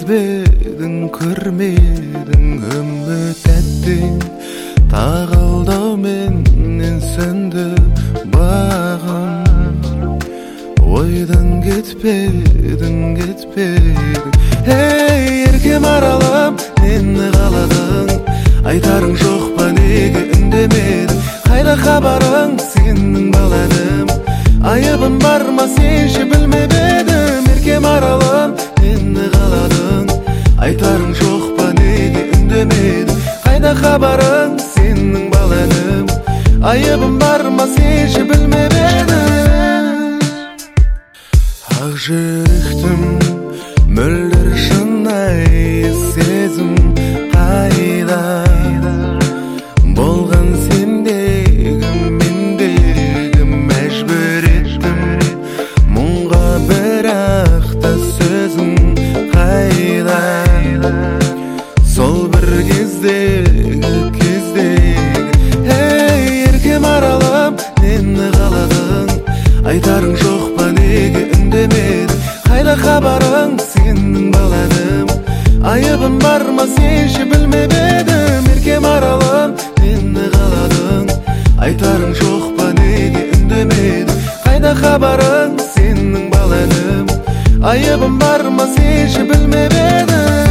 сезбедің, көрмедің, үміт әттің, тағалдау менен сөнді бағым. Ойдан кетпедің, Эй, еркем аралым, нені қаладың? Айтарың жоқ па, неге үндемедің? Қайда хабарың, сенің баланым? Айыбым бар ма, сенші білмеп едім. Еркем аралым, нені қаладың? Айтарың жоқ па, неге үндемедің? Қайда хабарың, сенің баланым? Айыбым бар ма, сенші білмеп едім. Ақ жүректім, мөлдір шынайы сезім қайда? Болған сендегі, мендегі мәжбүр еттім мұңға, бірақ та сөзім қайда? Сол бір кездегі Эй, еркем аралым, нені қаладың? Айтарың жоқ па, неге үндемедің? Қайда хабарың, сенің баланым? Айыбым бар ма, сенші білмеп едім. Еркем аралым, нені қаладың? Айтарың жоқ па, неге үндемедің? Қайда хабарың, сенің баланым? Айыбым бар ма, сенші білмеп едім.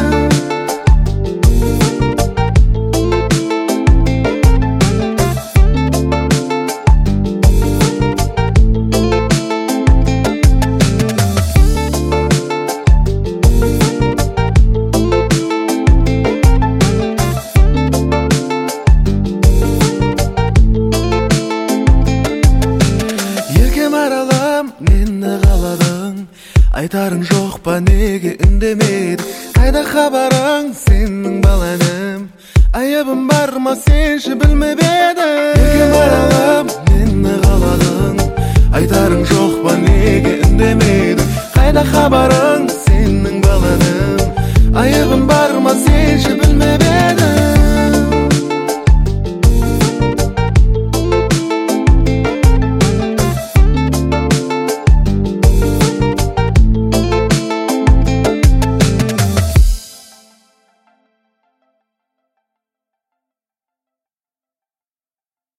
Нені қаладың? Айтарың жоқ па, неге үндемедің? Қайда хабарың, сенің баланым? Айыбым бар ма, сенші білмеп едім. Еркем аралым, нені қаладың? Айтарың жоқ па, неге үндемедің? Қайда хабарың, сенің баланым? Айыбым бар ма, сенші